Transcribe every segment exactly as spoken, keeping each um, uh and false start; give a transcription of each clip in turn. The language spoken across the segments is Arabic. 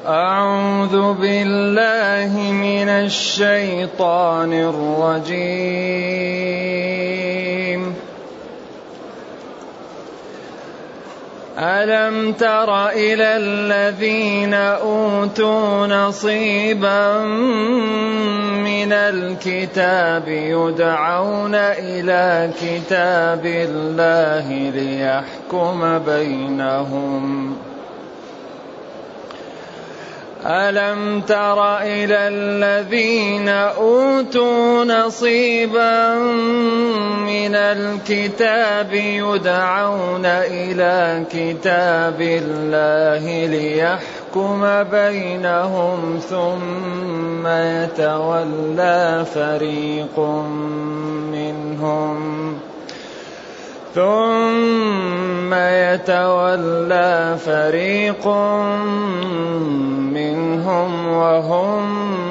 أعوذ بالله من الشيطان الرجيم. ألم تر إلى الذين أوتوا نصيبا من الكتاب يدعون إلى كتاب الله ليحكم بينهم ألم تر إلى الذين أوتوا نصيبا من الكتاب يدعون إلى كتاب الله ليحكم بينهم ثم يتولى فريق منهم ثم يتولى فريق منهم وهم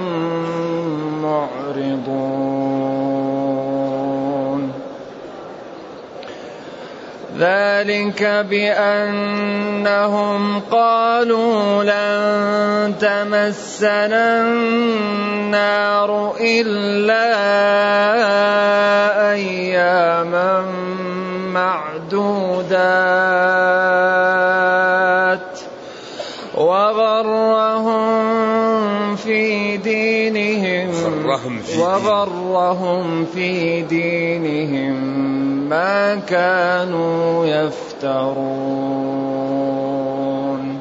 معرضون. ذلك بأنهم قالوا لن تمسنا النار إلا أياما معدودات وغرهم في دينهم وغرهم في دينهم ما كانوا يفترون.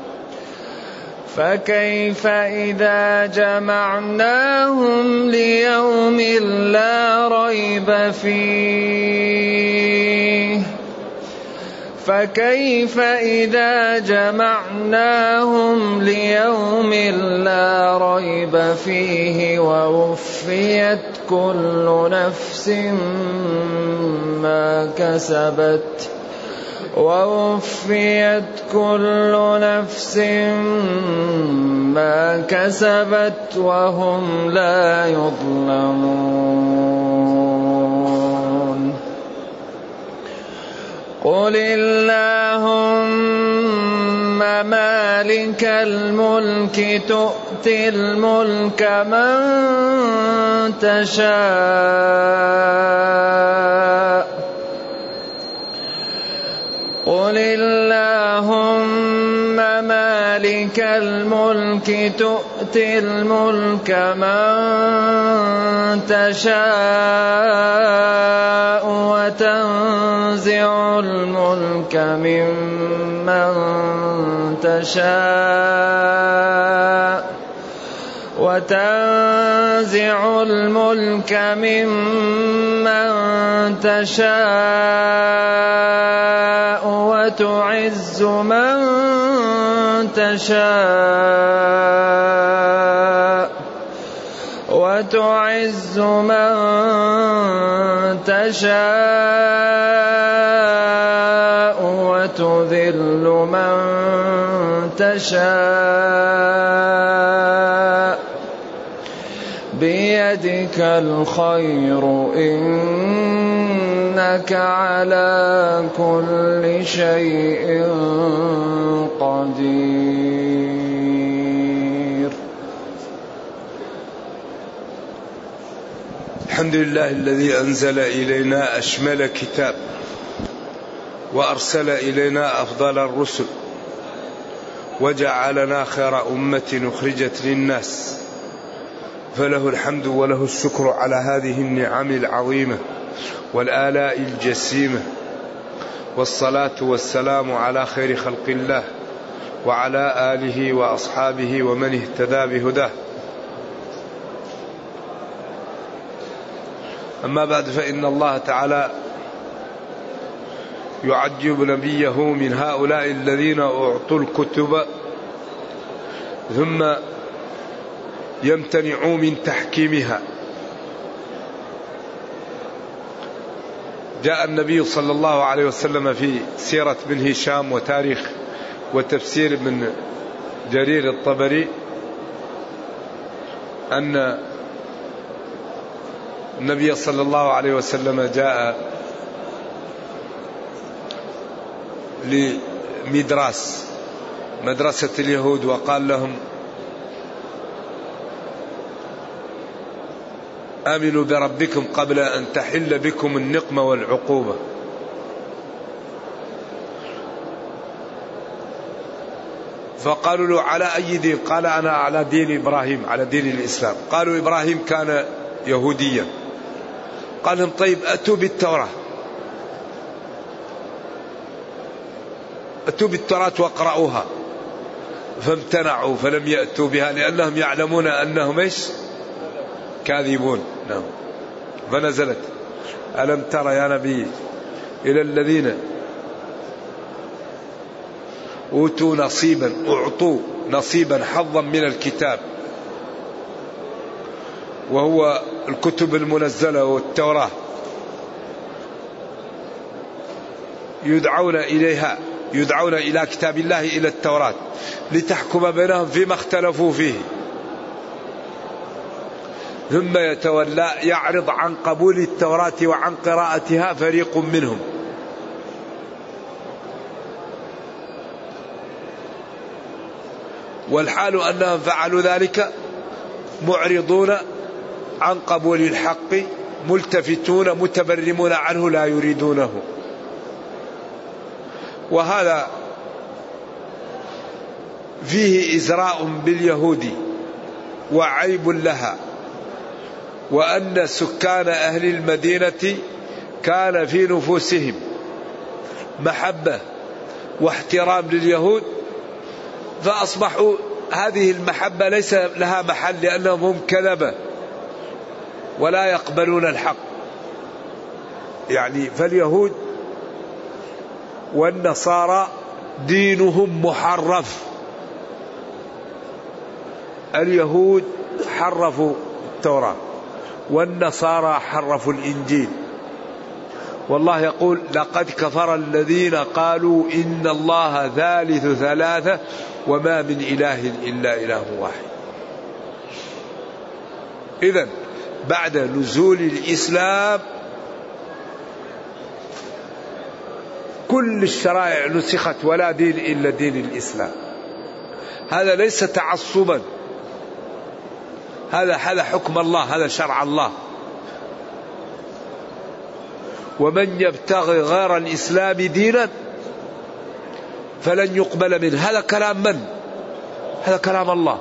فكيف إذا جمعناهم ليوم لا ريب فيه فكيف إذا جمعناهم ليوم لا ريب فيه ووفيت كل نفس ما كسبت ووفيت كل نفس ما كسبت وهم لا يظلمون. قل اللهم مالك الملك تؤتي الملك من تشاء قل اللهم مالك الملك تؤتي الملك من تشاء وتنزع الملك ممن تشاء وتنزع الملك ممن تشاء وتعز من تشاء وتعز من تشاء وتذل من تشاء بيدك الخير إنك على كل شيء قدير. الحمد لله الذي أنزل إلينا أشمل كتاب وأرسل إلينا أفضل الرسل وجعلنا خير أمة أخرجت للناس، فله الحمد وله الشكر على هذه النعم العظيمة والآلاء الجسيمة، والصلاة والسلام على خير خلق الله وعلى آله وأصحابه ومن اهتدى بهداه. أما بعد، فإن الله تعالى يعجب نبيه من هؤلاء الذين أعطوا الكتب ثم يمتنعوا من تحكيمها. جاء النبي صلى الله عليه وسلم في سيرة بن هشام وتاريخ وتفسير من جرير الطبري أن النبي صلى الله عليه وسلم جاء لمدراس مدرسة اليهود وقال لهم آمنوا بربكم قبل أن تحل بكم النقمة والعقوبة. فقالوا له على أي دين؟ قال أنا على دين إبراهيم، على دين الإسلام. قالوا إبراهيم كان يهوديا. قال لهم طيب أتوا بالتوراة، أتوا بالتوراة واقرأوها. فامتنعوا فلم يأتوا بها لأنهم يعلمون أنهم إيش؟ كاذبون. نعم. فنزلت ألم تر يا نبي إلى الذين أوتوا نصيبا أعطوا نصيبا حظا من الكتاب، وهو الكتب المنزلة والتوراة، يدعون إليها، يدعون إلى كتاب الله، إلى التوراة، لتحكم بينهم فيما اختلفوا فيه، ثم يتولى يعرض عن قبول التوراة وعن قراءتها فريق منهم. والحال أنهم فعلوا ذلك معرضون عن قبول الحق، ملتفتون متبرمون عنه لا يريدونه. وهذا فيه إزراء باليهود وعيب لها، وأن سكان أهل المدينة كان في نفوسهم محبة واحترام لليهود، فأصبحوا هذه المحبة ليس لها محل، لأنهم هم كذبة ولا يقبلون الحق. يعني فاليهود والنصارى دينهم محرف. اليهود حرفوا التوراة والنصارى حرفوا الإنجيل. والله يقول لقد كفر الذين قالوا إن الله ثالث ثلاثة وما من إله إلا إله واحد. إذن بعد نزول الإسلام كل الشرائع نسخت، ولا دين إلا دين الإسلام. هذا ليس تعصبا، هذا هذا حكم الله، هذا شرع الله. ومن يبتغي غير الإسلام دينا فلن يقبل منه. هذا كلام من؟ هذا كلام الله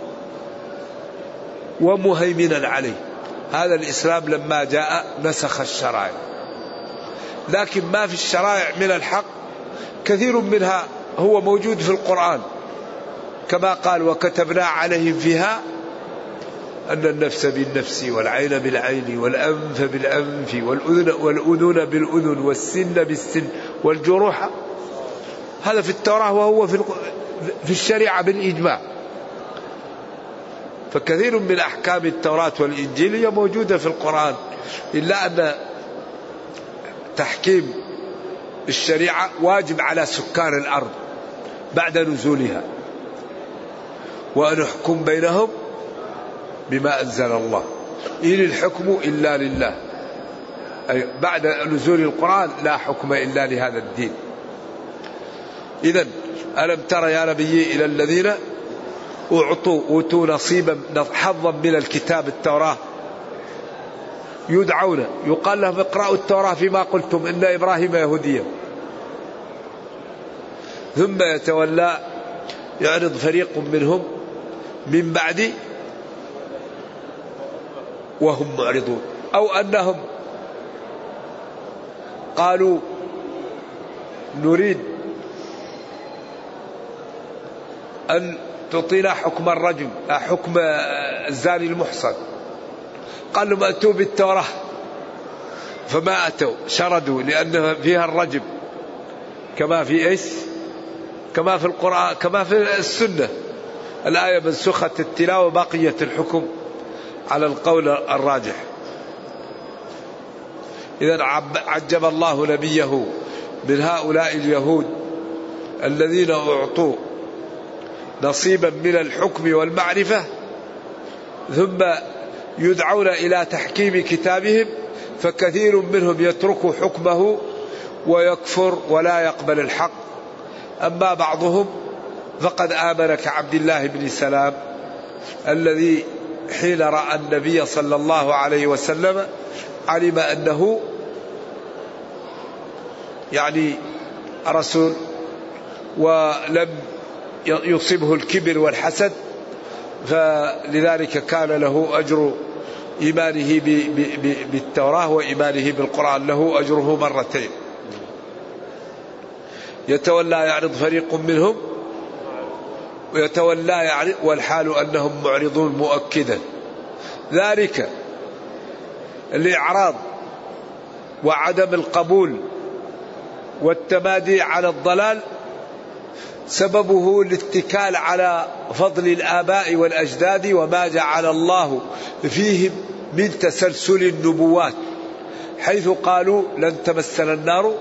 ومهيمنا عليه. هذا الإسلام لما جاء نسخ الشرائع، لكن ما في الشرائع من الحق كثير منها هو موجود في القرآن، كما قال وكتبنا عليهم فيها أن النفس بالنفس والعين بالعين والأنف بالأنف والأذن, والأذن بالأذن والسن بالسن والجروح. هذا في التوراة وهو في, في الشريعة بالإجماع. فكثير من أحكام التوراة والإنجيل هي موجودة في القرآن، إلا أن تحكيم الشريعة واجب على سكان الأرض بعد نزولها، وأن نحكم بينهم بما أنزل الله، إن الحكم إلا لله. أي بعد نزول القرآن لا حكم إلا لهذا الدين. إذن ألم تر يا نبي إلى الذين أعطوا أوتوا نصيبا حظا من الكتاب التوراة، يدعون، يقال لهم اقرأوا التوراة فيما قلتم إن إبراهيم يهوديا، ثم يتولى يعرض فريق منهم من بعد وهم معرضون، أو أنهم قالوا نريد أن تعطينا حكم الرجم، حكم الزاني المحصن. قال لهم أتوا بالتوراة، فما أتوا، شردوا لأن فيها الرجم كما في إيش؟ كما في القرآن، كما في السنة. الآية منسوخة التلاوة، بقية الحكم على القول الراجح. إذن عجب الله نبيه من هؤلاء اليهود الذين أعطوا نصيبا من الحكم والمعرفة، ثم يدعون إلى تحكيم كتابهم، فكثير منهم يترك حكمه ويكفر ولا يقبل الحق. أما بعضهم فقد آمن كعبد الله بن سلام الذي حين رأى النبي صلى الله عليه وسلم علم أنه يعني رسول ولم يصبه الكبر والحسد، فلذلك كان له أجر إيمانه بالتوراة وإيمانه بالقرآن، له أجره مرتين. يتولى يعرض فريق منهم ويتولى يعرض والحال أنهم معرضون مؤكدا. ذلك الإعراض وعدم القبول والتمادي على الضلال سببه الاتكال على فضل الآباء والأجداد وما جعل الله فيهم من تسلسل النبوات، حيث قالوا لن تمسنا النار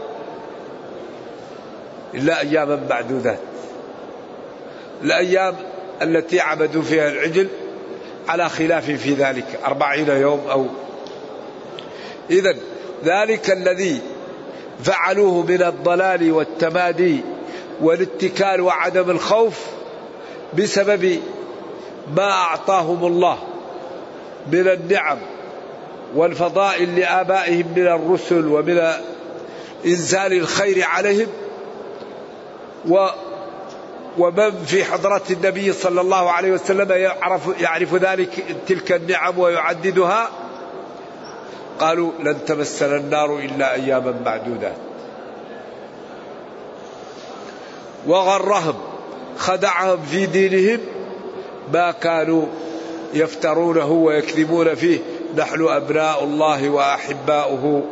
إلا أياما معدودات. الأيام التي عبدوا فيها العجل على خلاف في ذلك أربعين يوم أو إذن ذلك الذي فعلوه من الضلال والتمادي والاتكال وعدم الخوف بسبب ما أعطاهم الله من النعم والفضائل لآبائهم من الرسل ومن إنزال الخير عليهم، و ومن في حضرة النبي صلى الله عليه وسلم يعرف, يعرف ذلك تلك النعم ويعددها، قالوا لن تمسنا النار إلا أياما معدودات. وغرهم خدعهم في دينهم ما كانوا يفترونه ويكذبون فيه، نحن أبناء الله وأحباؤه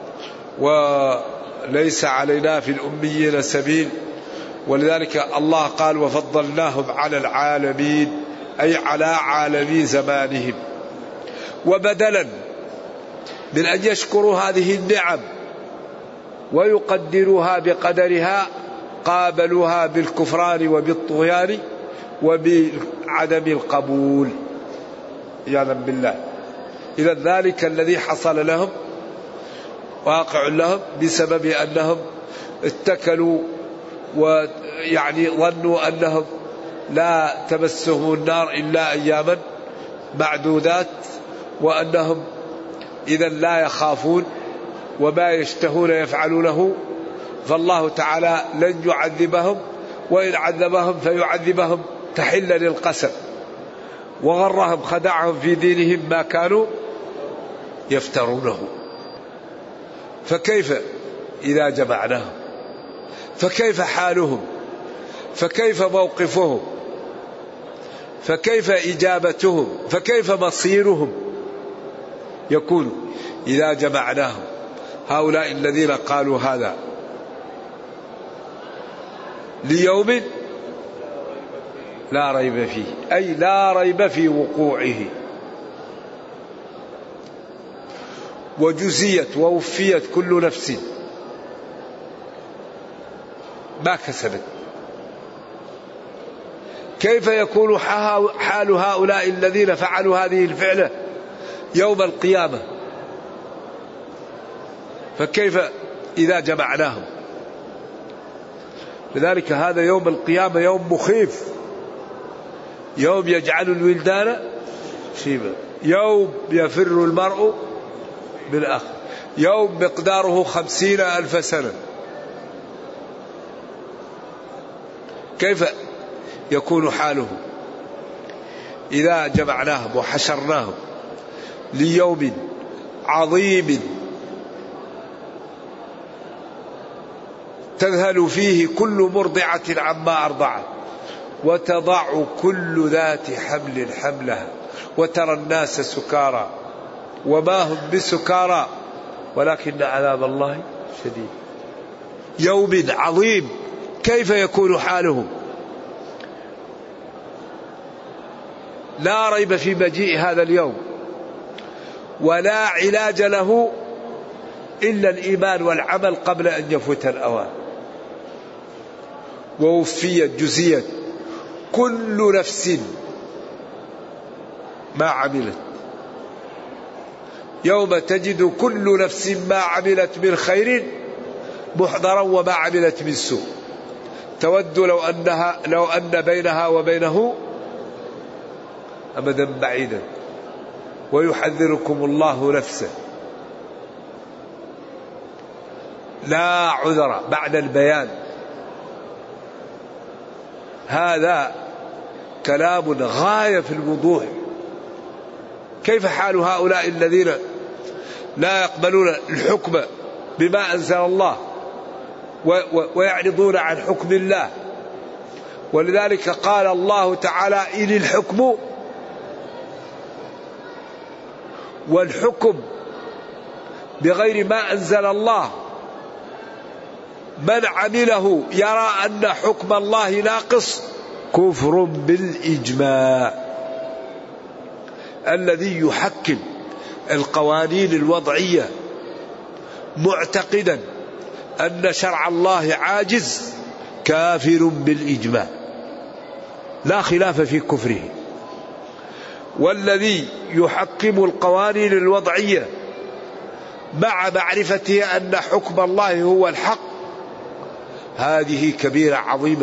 وليس علينا في الأميين سبيل. ولذلك الله قال وفضلناهم على العالمين، أي على عالمي زمانهم. وبدلا من أن يشكروا هذه النعم ويقدروها بقدرها قابلوها بالكفران وبالطغيان وبعدم القبول عياذا بالله. إذا ذلك الذي حصل لهم واقع لهم بسبب أنهم اتكلوا ويعني ظنوا أنهم لا تمسهم النار إلا أياما معدودات، وأنهم إذا لا يخافون وما يشتهون يفعلونه، فالله تعالى لن يعذبهم، وإن عذبهم فيعذبهم تحلا للقسم. وغرهم خدعهم في دينهم ما كانوا يفترونه. فكيف إذا جمعناهم؟ فكيف حالهم؟ فكيف موقفهم؟ فكيف إجابتهم؟ فكيف مصيرهم يكون إذا جمعناهم؟ هؤلاء الذين قالوا هذا ليوم لا ريب فيه، أي لا ريب في وقوعه، وجزيت ووفيت كل نفس ما كسبت. كيف يكون حال هؤلاء الذين فعلوا هذه الفعلة يوم القيامة؟ فكيف إذا جمعناهم؟ لذلك هذا يوم القيامة يوم مخيف، يوم يجعل الولدان شيبا، يوم يفر المرء من أخيه، يوم مقداره خمسين ألف سنة. كيف يكون حالهم إذا جمعناهم وحشرناهم ليوم عظيم تذهل فيه كل مرضعة عما أرضعت وتضع كل ذات حمل حملها وترى الناس سكارى وما هم بسكارى ولكن عذاب الله شديد. يوم عظيم كيف يكون حالهم؟ لا ريب في مجيء هذا اليوم، ولا علاج له إلا الإيمان والعمل قبل أن يفوت الأوان. ووفيت جزيت كل نفس ما عملت، يوم تجد كل نفس ما عملت من خير محضرا وما عملت من سوء تود لو أنها لو أن بينها وبينه أمدا بعيدا ويحذركم الله نفسه. لا عذر بعد البيان. هذا كلام غاية في الوضوح. كيف حال هؤلاء الذين لا يقبلون الحكم بما أنزل الله ويعرضون عن حكم الله؟ ولذلك قال الله تعالى: إن الحكم، والحكم بغير ما أنزل الله من عمله يرى أن حكم الله ناقص كفر بالإجماع. الذي يحكم القوانين الوضعية معتقدا أن شرع الله عاجز كافر بالإجماع، لا خلاف في كفره. والذي يحكم القوانين الوضعية مع معرفته أن حكم الله هو الحق، هذه كبيرة عظيمة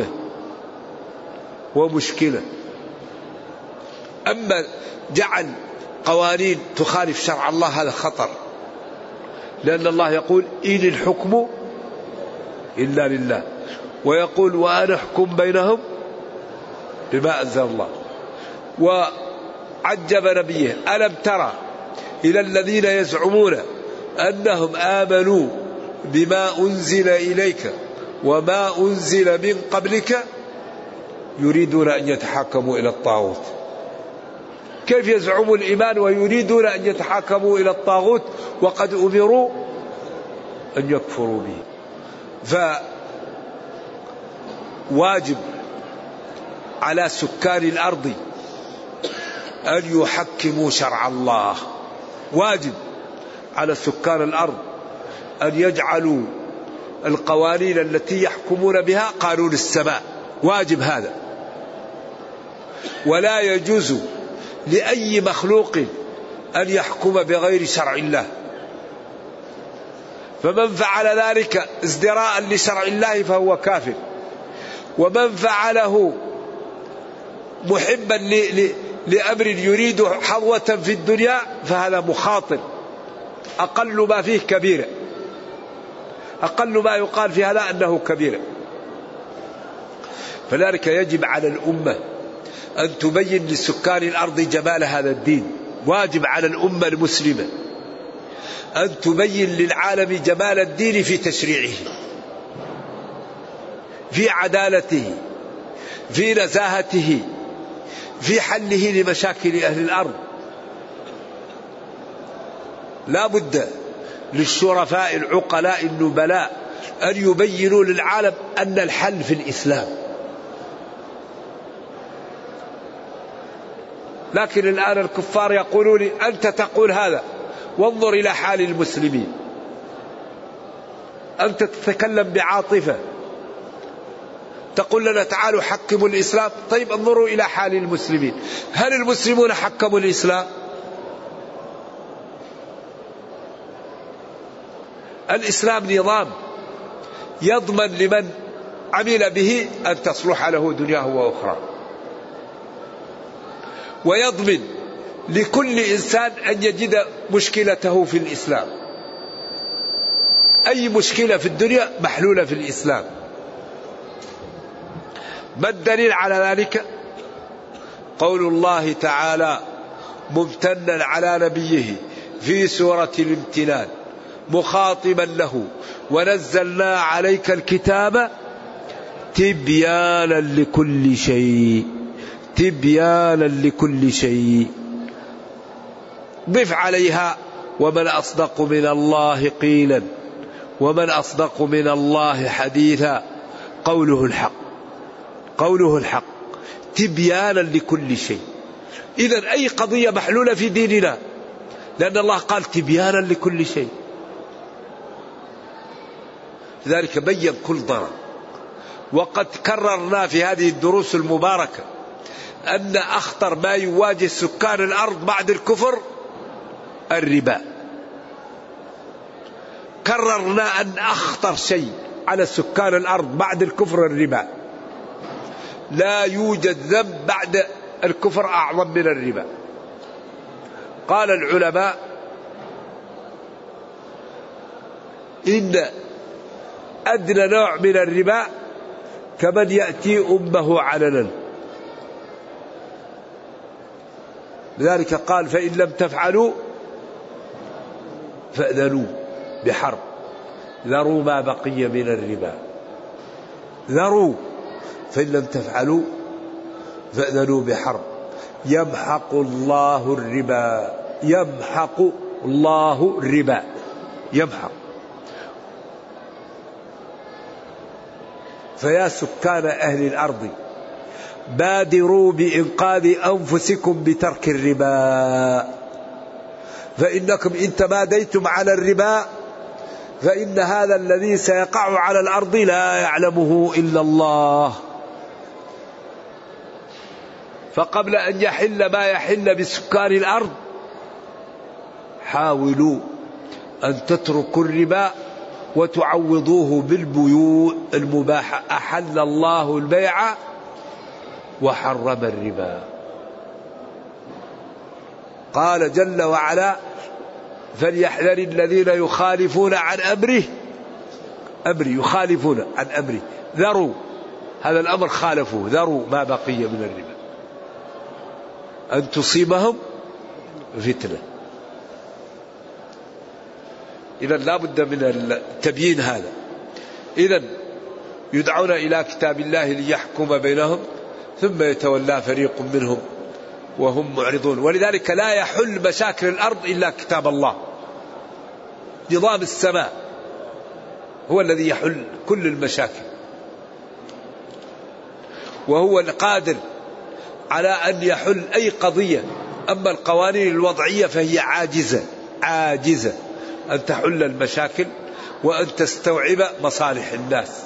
ومشكلة. أما جعل قوانين تخالف شرع الله هذا خطر، لأن الله يقول: إن الحكم إلا لله، ويقول: وأنا أحكم بينهم بما أنزل الله. وعجب نبيه: ألم ترى إلى الذين يزعمون أنهم آمنوا بما أنزل إليك وما أنزل من قبلك يريدون أن يتحاكموا إلى الطاغوت. كيف يزعموا الإيمان ويريدون أن يتحاكموا إلى الطاغوت وقد أمروا أن يكفروا به؟ فواجب على سكان الأرض أن يحكموا شرع الله. واجب على سكان الأرض أن يجعلوا القوانين التي يحكمون بها قانون السماء. واجب هذا. ولا يجوز لأي مخلوق أن يحكم بغير شرع الله. فمن فعل ذلك ازدراء لشرع الله فهو كافر، ومن فعله محبا لأمر يريد حظوة في الدنيا فهذا مخاطر، أقل ما فيه كبيرة، أقل ما يقال في هذا أنه كبيرة. فلذلك يجب على الأمة أن تبين لسكان الأرض جمال هذا الدين. واجب على الأمة المسلمة أن تبين للعالم جمال الدين في تشريعه، في عدالته، في نزاهته، في حله لمشاكل أهل الأرض. لا بد للشرفاء العقلاء النبلاء أن يبينوا للعالم أن الحل في الإسلام. لكن الآن الكفار يقولون لي: أنت تقول هذا وانظر إلى حال المسلمين، أنت تتكلم بعاطفة تقول لنا تعالوا حكموا الإسلام. طيب انظروا إلى حال المسلمين، هل المسلمون حكموا الإسلام؟ الإسلام نظام يضمن لمن عمل به أن تصلح له دنياه وأخرى، ويضمن لكل إنسان أن يجد مشكلته في الإسلام. أي مشكلة في الدنيا محلولة في الإسلام. ما الدليل على ذلك؟ قول الله تعالى ممتنا على نبيه في سورة الامتنان مخاطبا له: ونزلنا عليك الكتاب تبيانا لكل شيء. تبيانا لكل شيء. ضف عليها: ومن أصدق من الله قيلا ومن أصدق من الله حديثا. قوله الحق، قوله الحق. تبيانا لكل شيء. إذن أي قضية محلولة في ديننا، لأن الله قال تبيانا لكل شيء. لذلك بين كل ضرر. وقد كررنا في هذه الدروس المباركة أن أخطر ما يواجه سكان الأرض بعد الكفر الربا. كررنا أن أخطر شيء على سكان الأرض بعد الكفر الربا. لا يوجد ذنب بعد الكفر أعظم من الربا. قال العلماء إن أدنى نوع من الربا كمن يأتي أمه علنا، لذلك قال فإن لم تفعلوا فأذنوا بحرب، ذروا ما بقي من الربا، ذروا فإن لم تفعلوا فأذنوا بحرب يمحق الله الربا، يمحق الله الربا، يمحق. فيا سكان أهل الأرض بادروا بإنقاذ أنفسكم بترك الربا، فإنكم إن تماديتم على الربا فإن هذا الذي سيقع على الأرض لا يعلمه إلا الله. فقبل أن يحل ما يحل بسكان الأرض حاولوا أن تتركوا الربا وتعوضوه بالبيوع المباحة. أحل الله البيع وحرم الربا. قال جل وعلا فليحذر الذين يخالفون عن أمره، أمر يخالفون عن أمره، ذروا هذا الأمر خالفوه، ذروا ما بقي من الربا أن تصيبهم فتنة. إذن لا بد من التبيين هذا. إذن يدعون إلى كتاب الله ليحكم بينهم ثم يتولى فريق منهم وهم معرضون. ولذلك لا يحل مشاكل الأرض إلا كتاب الله. نظام السماء هو الذي يحل كل المشاكل، وهو القادر على أن يحل أي قضية. أما القوانين الوضعية فهي عاجزة عاجزة أن تحل المشاكل وأن تستوعب مصالح الناس.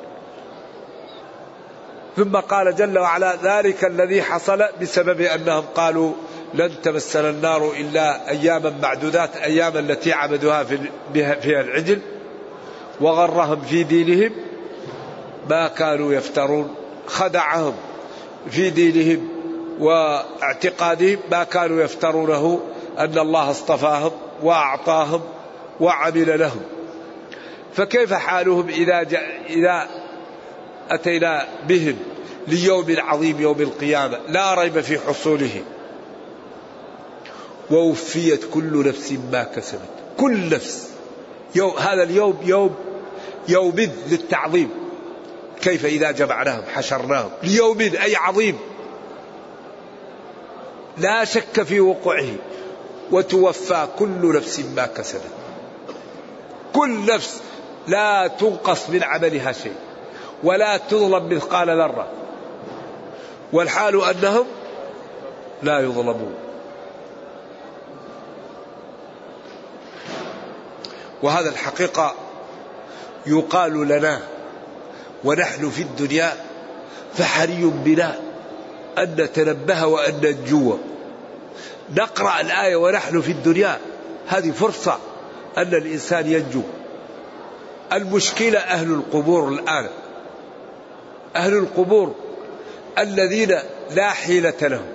ثم قال جل وعلا ذلك الذي حصل بسبب أنهم قالوا لن تمسنا النار إلا أياما معدودات، أياما التي عبدوها فيها العجل، وغرهم في دينهم ما كانوا يفترون. خدعهم في دينهم واعتقادهم ما كانوا يفترونه أن الله اصطفاهم وأعطاهم وعمل لهم. فكيف حالهم إذا, إذا أتينا بهم ليوم عظيم يوم القيامة لا ريب في حصوله ووفيت كل نفس ما كسبت. كل نفس يوم، هذا اليوم يوم يوم للتعظيم. كيف إذا جمعناهم حشرناهم ليوم أي عظيم لا شك في وقوعه، وتوفى كل نفس ما كسبت. كل نفس لا تنقص من عملها شيء ولا تظلم مثقال ذرة، والحال أنهم لا يظلمون. وهذا الحقيقة يقال لنا ونحن في الدنيا، فحري بنا أن نتنبه وأن ننجو. نقرأ الآية ونحن في الدنيا، هذه فرصة أن الإنسان ينجو. المشكلة أهل القبور الآن، أهل القبور الذين لا حيلة لهم،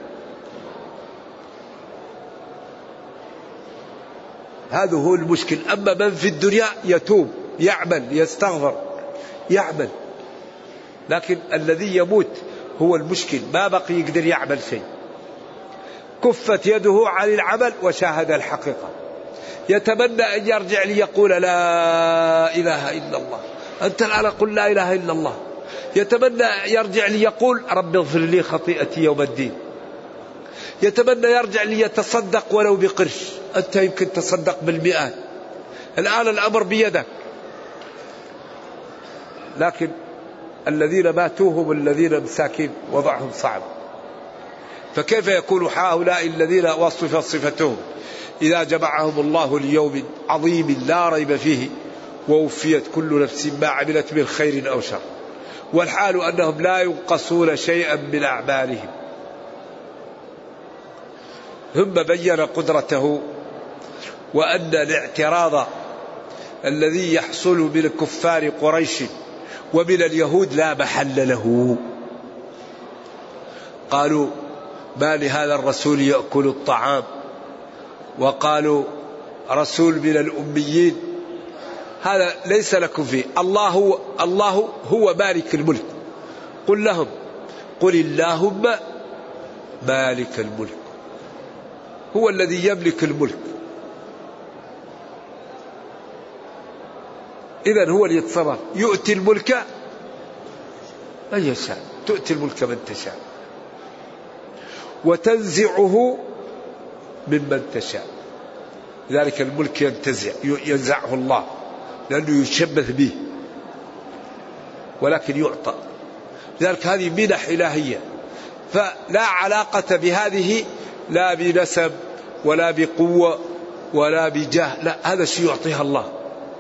هذا هو المشكل. أما من في الدنيا يتوب يعمل يستغفر يعمل، لكن الذي يموت هو المشكل، ما بقي يقدر يعمل شيء. كفت يده عن العمل وشاهد الحقيقة. يتمنى أن يرجع ليقول لا إله إلا الله. أنت الآن قل لا إله إلا الله. يتمنى يرجع ليقول رب اغفر لي خطيئتي يوم الدين. يتمنى يرجع ليتصدق ولو بقرش. أنت يمكن تصدق بالمئات، الآن الأمر بيدك. لكن الذين ماتوا هم الذين مساكين وضعهم صعب. فكيف يكون هؤلاء الذين وصف صفتهم إذا جمعهم الله ليوم عظيم لا ريب فيه ووفيت كل نفس ما عملت من خير أو شر، والحال أنهم لا ينقصون شيئا من أعمالهم. ثم بين قدرته وأن الاعتراض الذي يحصل من كفار قريش ومن اليهود لا محل له. قالوا ما لهذا الرسول يأكل الطعام وقالوا رسول من الأميين، هذا ليس لكم فيه. الله هو, الله هو مالك الملك. قل لهم قل اللهم مالك الملك، هو الذي يملك الملك، إذن هو اللي يتصرف، يؤتي الملك من يشاء، تؤتي الملك من تشاء وتنزعه ممن تشاء. لذلك الملك ينتزع ينزعه الله لأنه يشبث به، ولكن يعطى. لذلك هذه منح إلهية، فلا علاقة بهذه لا بنسب ولا بقوة ولا بجاه، لا، هذا الشيء يعطيها الله.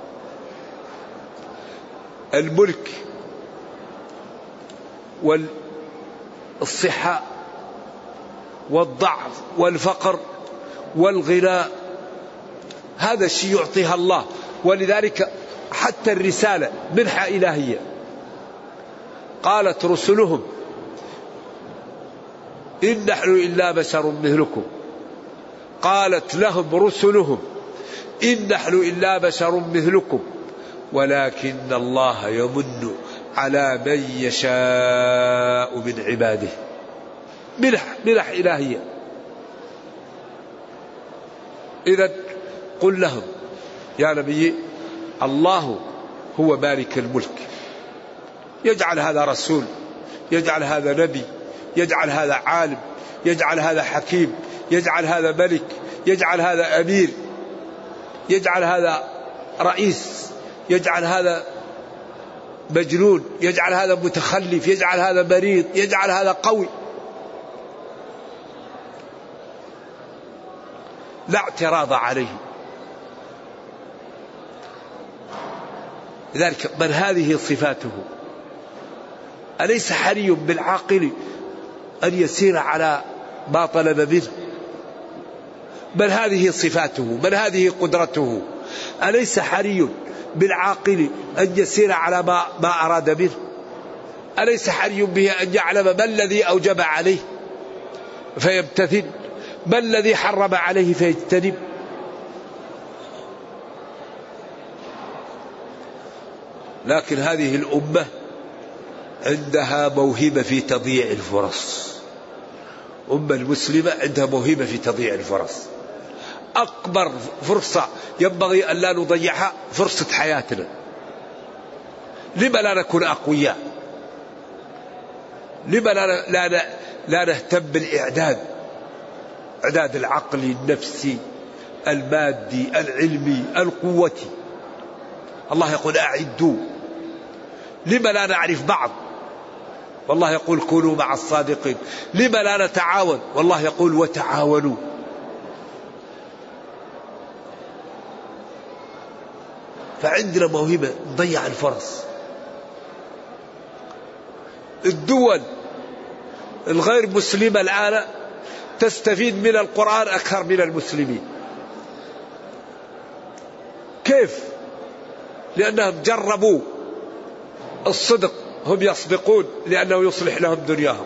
الملك والصحة والضعف والفقر والغنى، هذا الشيء يعطيها الله. ولذلك حتى الرسالة منحة إلهية. قالت رسلهم إن نحن إلا بشر مثلكم، قالت لهم رسلهم إن نحن إلا بشر مثلكم ولكن الله يمن على من يشاء من عباده. منح منح إلهية. إذا قل لهم يا نبي الله هو مالك الملك، يجعل هذا رسول، يجعل هذا نبي، يجعل هذا عالم، يجعل هذا حكيم، يجعل هذا ملك، يجعل هذا أمير، يجعل هذا رئيس، يجعل هذا مجنون، يجعل هذا متخلف، يجعل هذا مريض، يجعل هذا قوي. لا اعتراض عليه. لذلك من هذه صفاته، أليس حري بالعاقل أن يسير على ما طلب منه؟ من هذه صفاته، من هذه قدرته، أليس حري بالعاقل أن يسير على ما, ما أراد منه؟ أليس حري به أن يعلم ما الذي أوجب عليه فيمتثل، ما الذي حرم عليه فيجتنب؟ لكن هذه الأمة عندها موهبة في تضييع الفرص. أمة المسلمة عندها موهبة في تضييع الفرص. أكبر فرصة ينبغي أن لا نضيعها فرصة حياتنا. لما لا نكون أقوياء؟ لما لا, لا, لا نهتم بالإعداد، إعداد العقلي النفسي المادي العلمي القوتي؟ الله يقول أعدوا. لما لا نعرف بعض؟ والله يقول كونوا مع الصادقين. لما لا نتعاون؟ والله يقول وتعاونوا. فعندنا موهبة نضيع الفرص. الدول الغير مسلمة الآن تستفيد من القرآن أكثر من المسلمين. كيف؟ لأنهم جربوا الصدق، هم يصدقون لأنه يصلح لهم دنياهم.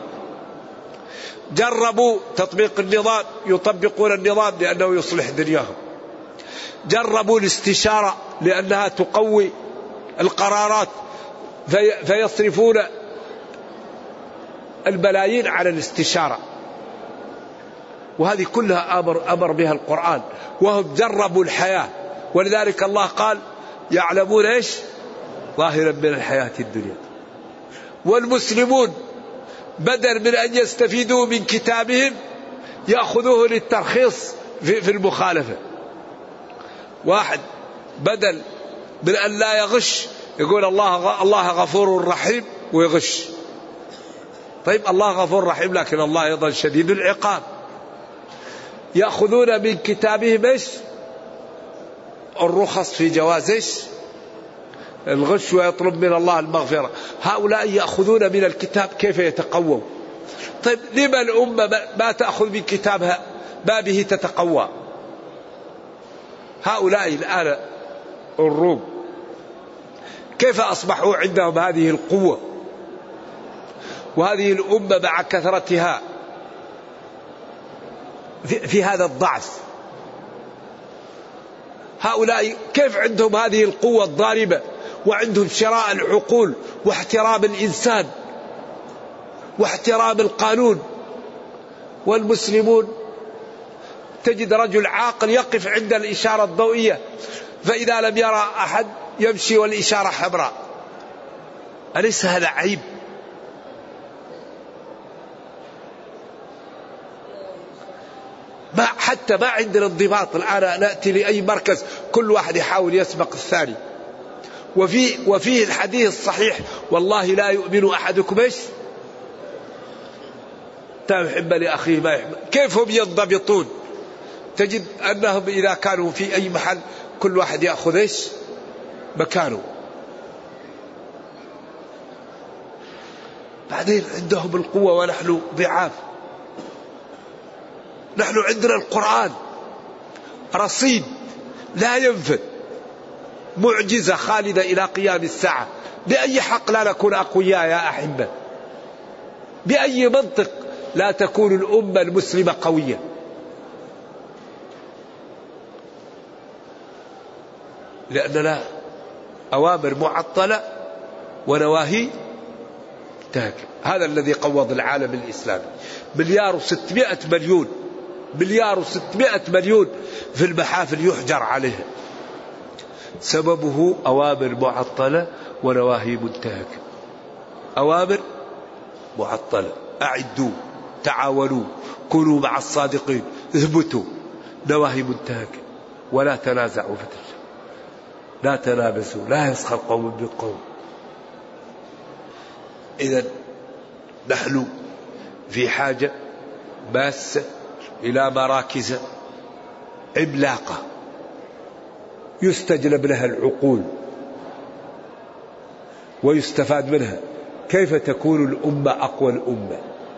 جربوا تطبيق النظام، يطبقون النظام لأنه يصلح دنياهم. جربوا الاستشارة لأنها تقوي القرارات، في فيصرفون البلايين على الاستشارة، وهذه كلها أمر, أمر بها القرآن. وهم جربوا الحياة، ولذلك الله قال يعلمون إيش؟ ظاهرا من الحياة الدنيا. والمسلمون بدل من أن يستفيدوا من كتابهم يأخذوه للترخيص في, في المخالفة. واحد بدل من أن لا يغش يقول الله الله غفور رحيم ويغش. طيب الله غفور رحيم، لكن الله أيضا شديد العقاب. يأخذون من كتابهم إيش؟ الرخص في جواز إيش؟ الغش، ويطلب من الله المغفرة. هؤلاء يأخذون من الكتاب كيف يتقووا. طيب لما الأمة ما تأخذ من كتابها ما به تتقوى؟ هؤلاء الآن الروم كيف أصبحوا عندهم هذه القوة؟ وهذه الأمة مع كثرتها في, في هذا الضعف. هؤلاء كيف عندهم هذه القوة الضاربة وعندهم شراء العقول واحترام الإنسان واحترام القانون، والمسلمون تجد رجل عاقل يقف عند الإشارة الضوئية فإذا لم يرى أحد يمشي والإشارة حمراء. أليس هذا عيب؟ ما حتى ما عندنا انضباط. الآن نأتي لأي مركز كل واحد يحاول يسبق الثاني. وفي وفيه الحديث الصحيح: والله لا يؤمن أحدكم ايش؟ يحب لأخيه ما يحب. كيف هم ينضبطون؟ تجد أنهم إذا كانوا في أي محل كل واحد يأخذ ايش؟ مكانه. بعدين عندهم القوة ونحن ضعاف. نحن عندنا القرآن رصيد لا ينفد، معجزة خالدة إلى قيام الساعة. بأي حق لا نكون أقوياء يا أحبة؟ بأي منطق لا تكون الأمة المسلمة قوية؟ لأننا أوامر معطلة ونواهي تاكل. هذا الذي قوض العالم الإسلامي. مليار وستمائة مليون مليار وستمائة مليون في المحافل يحجر عليها، سببه أوامر معطلة ونواهي منتهكة. أوامر معطلة: أعدوا، تعاونوا، كونوا مع الصادقين، اثبتوا. نواهي منتهكة: ولا تنازعوا فتفشلوا، لا تنابسوا، لا يسخر قوم من قوم. إذن نحن في حاجة ماسة إلى مراكز عملاقة يستجلب لها العقول ويستفاد منها. كيف تكون الأمة أقوى الأمة؟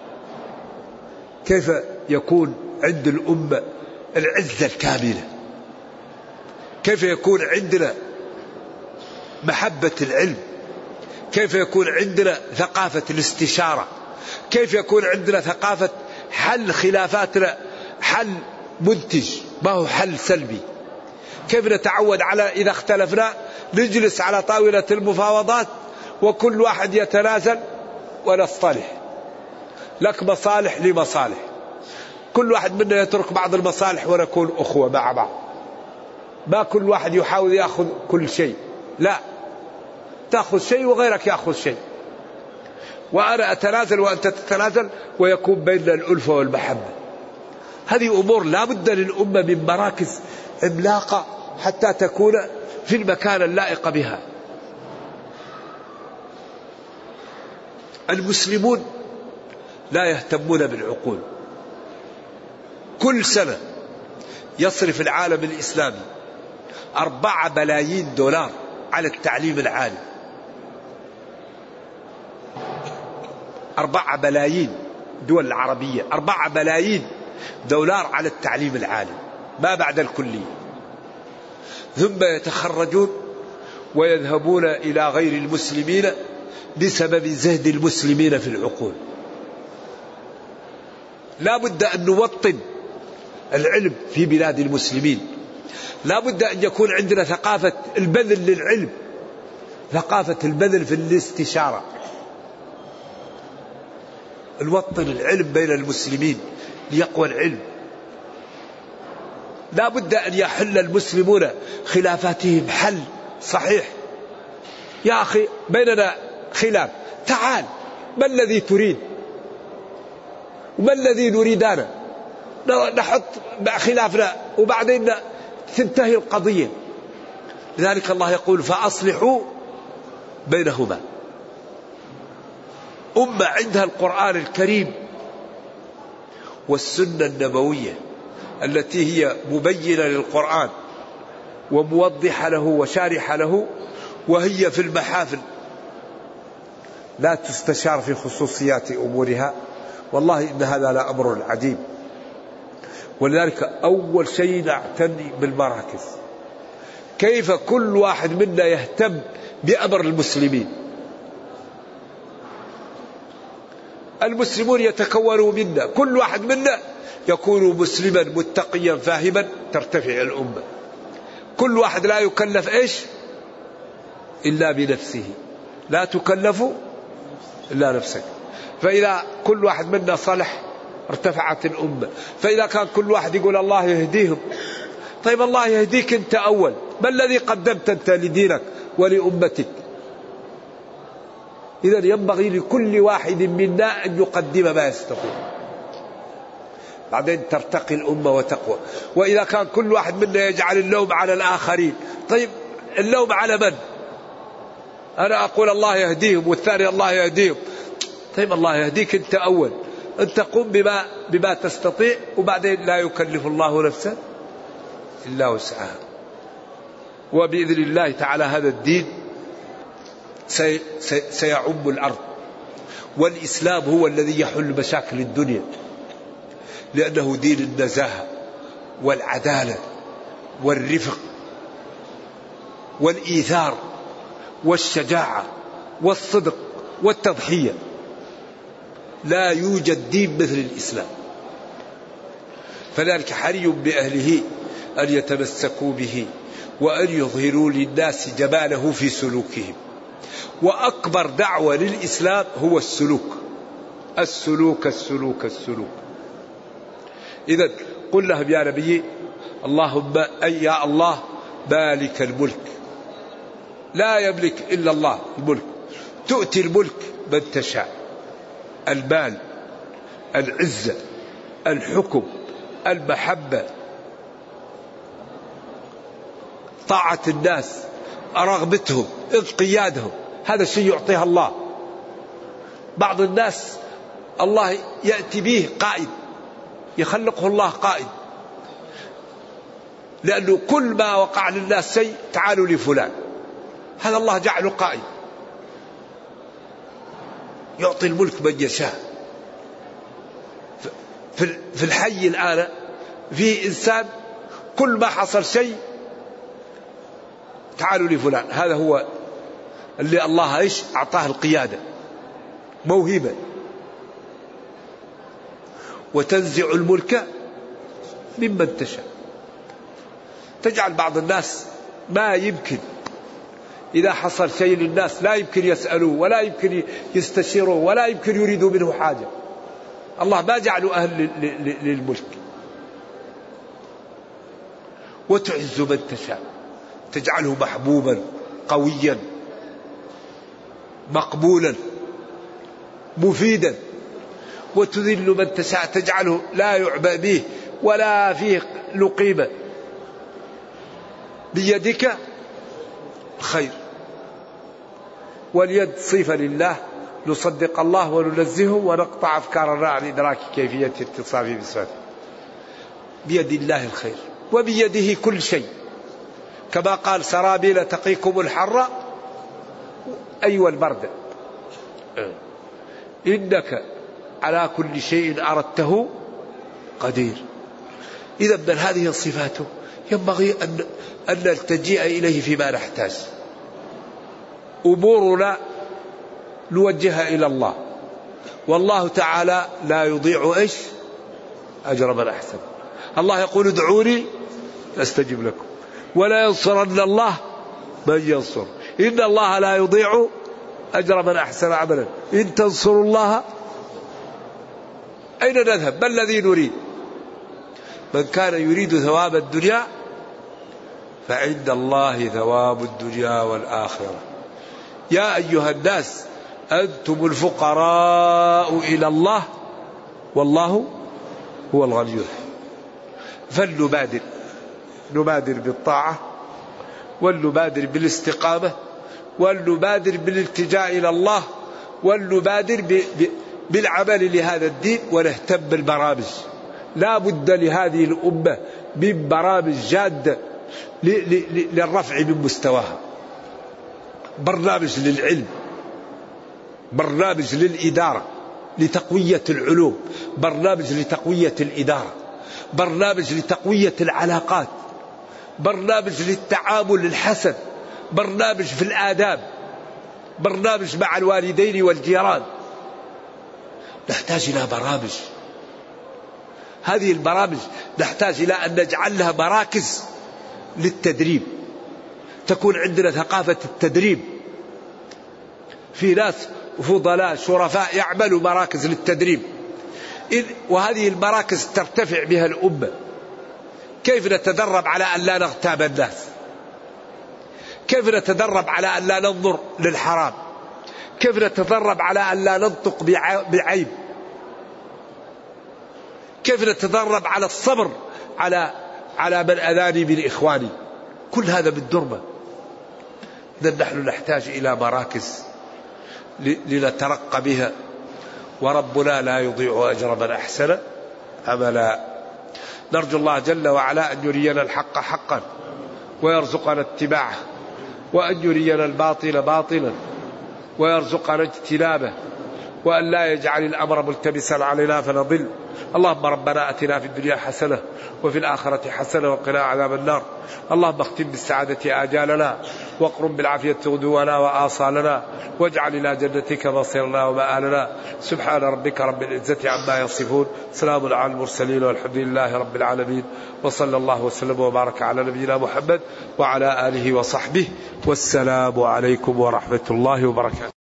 كيف يكون عند الأمة العزة الكاملة؟ كيف يكون عندنا محبة العلم؟ كيف يكون عندنا ثقافة الاستشارة؟ كيف يكون عندنا ثقافة حل خلافاتنا حل منتج، ما هو حل سلبي؟ كيف نتعود على إذا اختلفنا نجلس على طاولة المفاوضات وكل واحد يتنازل ونصطلح، لك مصالح لي مصالح، كل واحد منا يترك بعض المصالح ونكون أخوة مع بعض. ما كل واحد يحاول يأخذ كل شيء، لا، تأخذ شيء وغيرك يأخذ شيء، وأنا أتنازل وأنت تتنازل ويكون بيننا الألفة والمحبة. هذه أمور لا بد للأمة من مراكز عملاقة حتى تكون في المكان اللائق بها. المسلمون لا يهتمون بالعقول. كل سنة يصرف العالم الإسلامي أربعة بلايين دولار على التعليم العالي. أربعة بلايين دول العربية، أربعة بلايين دولار على التعليم العالي ما بعد الكلية. ثم يتخرجون ويذهبون إلى غير المسلمين بسبب زهد المسلمين في العقول. لا بد أن نوطن العلم في بلاد المسلمين. لا بد أن يكون عندنا ثقافة البذل للعلم، ثقافة البذل في الاستشارة. نوطن العلم بين المسلمين ليقوى العلم. لا بد أن يحل المسلمون خلافاتهم حل صحيح. يا أخي بيننا خلاف، تعال، ما الذي تريد وما الذي نريدنا، نحط خلافنا وبعدين تنتهي القضية. لذلك الله يقول: فأصلحوا بينهما. أمة عندها القرآن الكريم والسنة النبوية التي هي مبينة للقرآن وموضحة له وشارحة له، وهي في المحافل لا تستشار في خصوصيات أمورها. والله إن هذا لأمر عجيب. ولذلك أول شيء نعتني بالمراكز. كيف كل واحد منا يهتم بأمر المسلمين. المسلمون يتكونوا منا، كل واحد منا يكون مسلما متقيا فاهما، ترتفع الأمة. كل واحد لا يكلف إيش إلا بنفسه، لا تكلف إلا نفسك. فإذا كل واحد منا صلح ارتفعت الأمة. فإذا كان كل واحد يقول الله يهديهم، طيب الله يهديك أنت أول، ما الذي قدمت أنت لدينك ولأمتك؟ إذن ينبغي لكل واحد منا أن يقدم ما يستطيع، بعدين ترتقي الأمة وتقوى. وإذا كان كل واحد منا يجعل اللوم على الآخرين، طيب اللوم على من؟ أنا أقول الله يهديهم والثاني الله يهديهم، طيب الله يهديك أنت أول، أنت قم بما, بما تستطيع، وبعدين لا يكلف الله نفسا إلا وسعها. وبإذن الله تعالى هذا الدين سي سي سيعم الأرض، والإسلام هو الذي يحل مشاكل الدنيا، لأنه دين النزاهة والعدالة والرفق والإيثار والشجاعة والصدق والتضحية. لا يوجد دين مثل الإسلام، فذلك حري بأهله أن يتمسكوا به وأن يظهروا للناس جماله في سلوكهم. وأكبر دعوة للإسلام هو السلوك السلوك السلوك السلوك. إذن قل لهم يا نبي اللهم أي يا الله مالك الملك، لا يملك إلا الله الملك، تؤتي الملك من تشاء، المال، العزة، الحكم، المحبة، طاعة الناس، رغبتهم، انقيادهم، هذا الشيء يعطيها الله. بعض الناس الله يأتي به قائد، يخلقه الله قائد، لأنه كل ما وقع للناس شيء تعالوا لفلان، هذا الله جعله قائد، يعطي الملك من يشاء. في الحي الآن فيه إنسان كل ما حصل شيء تعالوا لفلان، هذا هو اللي الله إيش أعطاه القيادة، موهبة. وتنزع الملك ممن تشاء، تجعل بعض الناس ما يمكن إذا حصل شيء للناس لا يمكن يسألوه ولا يمكن يستشيروه ولا يمكن يريدوا منه حاجة. الله ما جعلوا أهل للملك. وتعز من تشاء، تجعله محبوبا قويا مقبولا مفيدا. وتذل من تشاء، تجعله لا يعبأ به ولا فيه له قيمة. بيدك الخير، واليد صفة لله، نصدق الله وننزهه ونقطع أفكارنا عن إدراك كيفية اتصافه بصفاته. بيد الله الخير وبيده كل شيء، كما قال سرابيل تقيكم الحر أيوة البرد، إنك على كل شيء أردته قدير. إذا من هذه الصفات ينبغي أن أن نلتجئ إليه فيما نحتاج. أمورنا نوجهها إلى الله، والله تعالى لا يضيع إيش أجر من أحسن. الله يقول ادعوني أستجب لكم ولا ينصرن الله من ينصر، إن الله لا يضيع أجر من أحسن عملا. إن تنصروا الله أين نذهب؟ ما الذي نريد؟ من كان يريد ثواب الدنيا فعند الله ثواب الدنيا والآخرة. يا أيها الناس أنتم الفقراء إلى الله والله هو الغني الحميد. فلنبادر، نبادر بالطاعة، ولنبادر بالاستقامة، ولنبادر بالالتجاء إلى الله، ولنبادر بالعمل لهذا الدين، ونهتم بالبرامج. لا بد لهذه الأمة من برامج جادة للرفع من مستواها. برنامج للعلم، برنامج للإدارة لتقوية العلوم، برنامج لتقوية الإدارة، برنامج لتقوية العلاقات، برنامج للتعامل الحسن، برنامج في الآداب، برنامج مع الوالدين والجيران. نحتاج إلى برامج. هذه البرامج نحتاج إلى أن نجعل لها مراكز للتدريب، تكون عندنا ثقافة التدريب. في ناس فضلاء شرفاء يعملوا مراكز للتدريب، وهذه المراكز ترتفع بها الأمة. كيف نتدرب على أن لا نغتاب الناس؟ كيف نتدرب على أن لا ننظر للحرام؟ كيف نتدرب على أن لا ننطق بعيب؟ كيف نتدرب على الصبر على على من أذاني من إخواني؟ كل هذا بالدربة. إذن نحن نحتاج إلى مراكز لنترقى بها، وربنا لا يضيع أجر من أحسن عملا. نرجو الله جل وعلا أن يرينا الحق حقا ويرزقنا اتباعه، وأن يرينا الباطل باطلا ويرزقنا اجتنابه، وأن لا يجعل الأمر ملتبسا علينا فنضل. اللهم ربنا أتنا في الدنيا حسنة وفي الآخرة حسنة وقنا عذاب النار. اللهم اختم بالسعادة آجالنا، واقرم بالعافية غدونا وآصالنا، واجعل إلى جنتك مصيرنا ومآلنا. سبحان ربك رب العزة عما يصفون، سلام على المرسلين والحمد لله رب العالمين، وصلى الله وسلم وبارك على نبينا محمد وعلى آله وصحبه، والسلام عليكم ورحمة الله وبركاته.